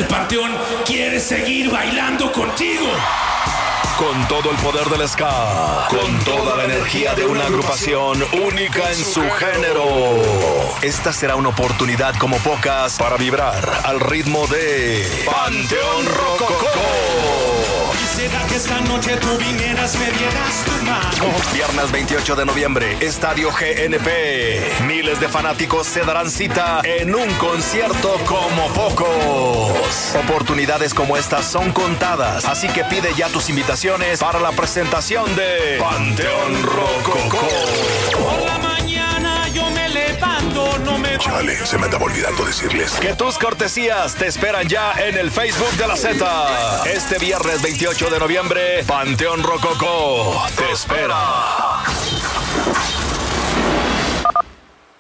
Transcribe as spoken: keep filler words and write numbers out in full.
Panteón quiere seguir bailando contigo. Con todo el poder del ska, con toda la energía de una agrupación única en su género. Esta será una oportunidad como pocas para vibrar al ritmo de Panteón Rococó. Quisiera que esta noche tú vinieras, me dieras tu mano. Viernes veintiocho de noviembre, Estadio G N P. Miles de fanáticos se darán cita en un concierto como pocos. Oportunidades como estas son contadas, así que pide ya tus invitaciones para la presentación de Panteón Rococó. Por la mañana yo me levanto, no me... Chale, se me andaba olvidando decirles que tus cortesías te esperan ya en el Facebook de la Z. Este viernes veintiocho de noviembre, Panteón Rococó te espera.